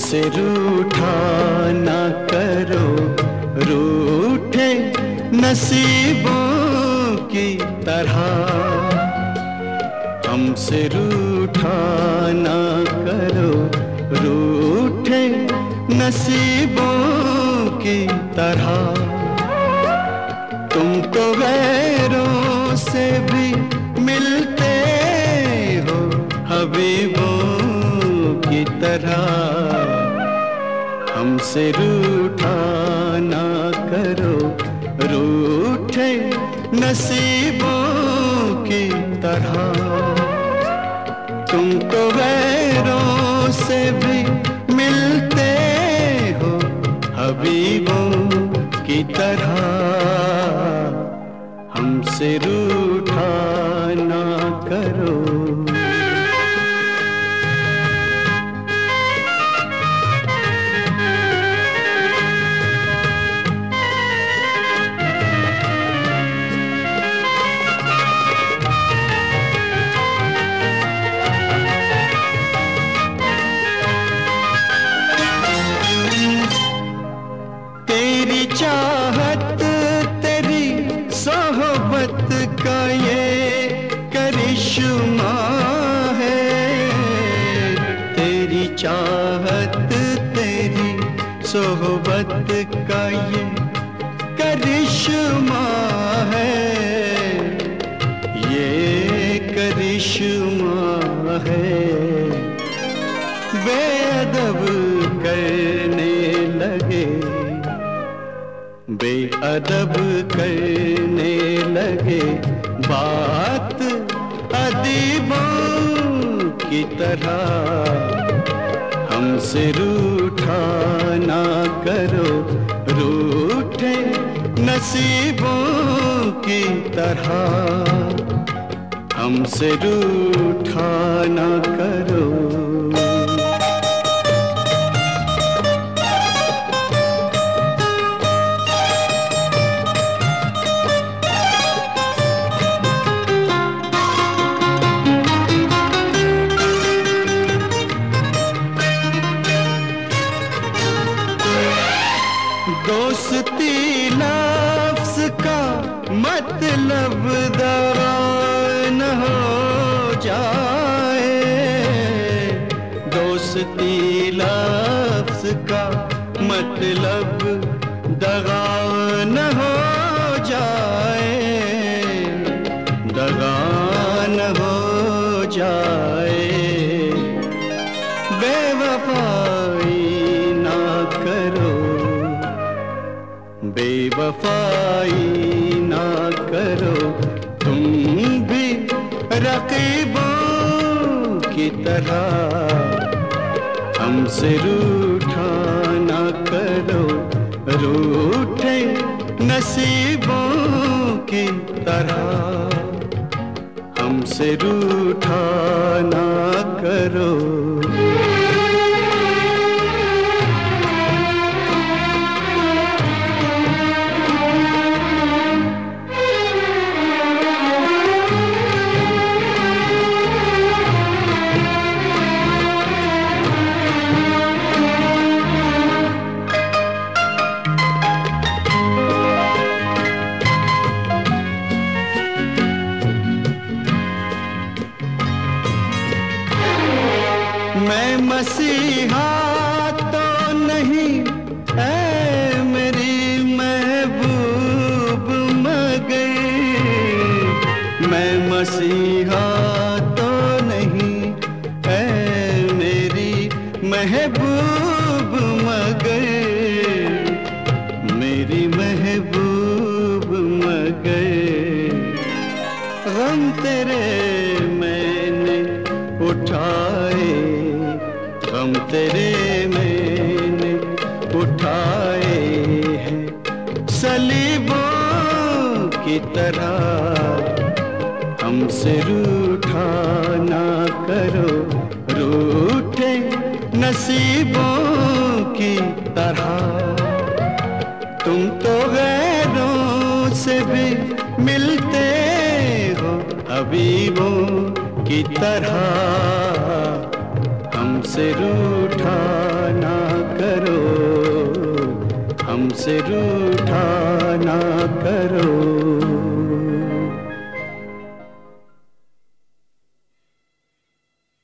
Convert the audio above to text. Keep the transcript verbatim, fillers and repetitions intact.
हमसे रूठा ना करो, रूठे नसीबों की तरह। हमसे रूठा ना करो, रूठे नसीबों की तरह। तुम तो गैरों से भी मिलते हो हबीबों की तरह। हमसे रूठा ना करो, रूठे नसीबों की तरह। तुम तो गैरों से भी मिलते हो हबीबों की तरह। हमसे रूठा ना करो। तेरी चाहत तेरी सोहबत का ये करिश्मा है। तेरी चाहत तेरी सोहबत का ये करिश्मा है। ये करिश्मा है। बेअदब करने लगे, बेअदब करने लगे बात अदीबों की तरह। हमसे रूठा ना करो, रूठे नसीबों की तरह। हमसे रूठा ना करो। दोस्ती लफ्ज़ का मतलब दवा न हो जाए। दोस्ती लफ्ज़ का मतलब दगा न हो जाए, दगा न हो जाए। बेवफाई ना करो, बेवफाई ना करो। तुम भी रकीबों की तरह। हमसे रूठा ना करो, रूठे नसीबों की तरह। हमसे रूठा ना करो। मैं मसीहा तो नहीं ऐ मेरी महबूब मगर। मैं मसीहा तो नहीं ऐ मेरी महबूब मगर। मेरी महबूब मगर। गम तेरे मैंने उठाए, गम तेरे मैंने उठाए हैं सलीबों की तरह। हमसे रूठा ना करो, रूठे नसीबों की तरह। तुम तो गैरों से भी मिलते हो हबीबों की तरह। हमसे रूठा ना मुझसे रूठा ना करो।